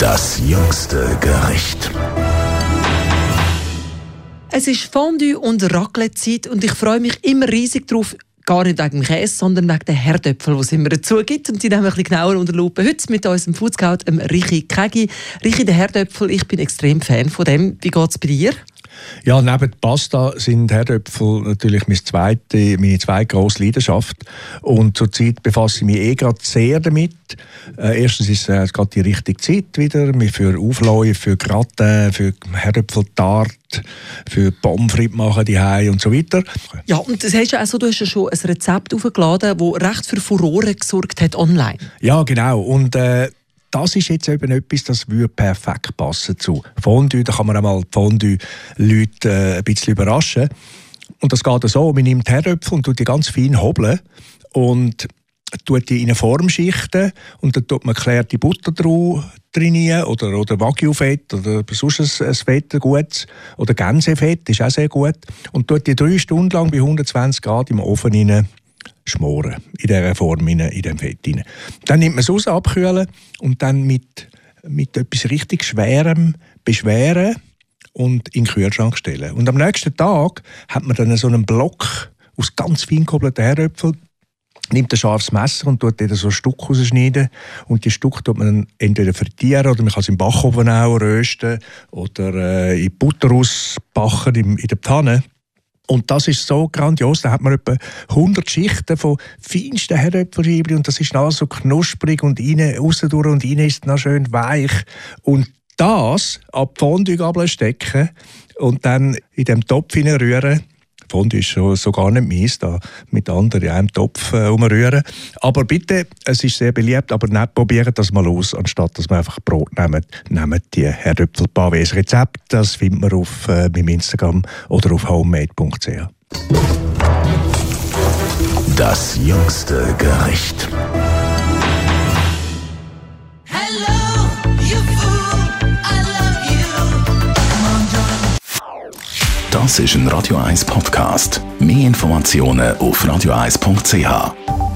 Das jüngste Gericht. Es ist Fondue- und Raclette-Zeit und ich freue mich immer riesig drauf. Gar nicht wegen dem Käse, sondern wegen den Herdöpfeln, die es immer dazu gibt. Und die nehmen wir ein bisschen genauer unter Lupe. Heute mit unserem Foodscout, Richi Kegi. Richi, der Herdöpfel, ich bin extrem Fan von dem. Wie geht es bei dir? Ja, neben Pasta sind Herdöpfel natürlich meine zweite grosse Leidenschaft. Und zurzeit befasse ich mich gerade sehr damit. Erstens ist es gerade die richtige Zeit wieder für Aufläufe, für Gratin, für Herdöpfeltart, für Pommes frites machen die und so weiter. Ja, und das hast du also, du hast ja schon ein Rezept aufgeladen, das recht für Furore gesorgt hat online. Ja, genau. Und das ist jetzt eben etwas, das würde perfekt passen zu Fondue. Da kann man einmal die Fondue-Leute ein bisschen überraschen. Und das geht so, man nimmt Herdöpfel und tut die ganz fein hobeln und tut die in eine Form schichten und dann tut man geklärte Butter drin oder Wagyu-Fett oder sonst ein Fett, gutes oder Gänsefett, ist auch sehr gut. Und tut die 3 Stunden lang bei 120 Grad im Ofen rein schmoren, in dieser Form, in dem Fett rein. Dann nimmt man es raus, abkühlen und dann mit etwas richtig Schwerem beschweren und in den Kühlschrank stellen. Und am nächsten Tag hat man dann so einen Block aus ganz fein gehobelten Herdöpfeln, nimmt ein scharfes Messer und tut so ein Stück rausschneiden. Und die Stücke tut man dann entweder frittieren oder man kann es im Backofen auch rösten oder in Butter ausbacken in der Pfanne. Und das ist so grandios, da hat man etwa 100 Schichten von feinsten Herdöpfelscheiben und das ist alles so knusprig und aussen durch und innen ist es noch schön weich. Und das ab die Fondue-Gabel stecken und dann in dem Topf rühren. Fondue ist so gar nicht meins, da mit anderen in einem Topf umrühren. Aber bitte, es ist sehr beliebt, aber nicht probieren das mal aus, anstatt dass man einfach Brot nehmt. Nehmt die Herdöpfel-Pavés Rezept, das findet man auf meinem Instagram oder auf homemade.ch. Das jüngste Gericht. Das ist ein Radio 1 Podcast. Mehr Informationen auf radio1.ch.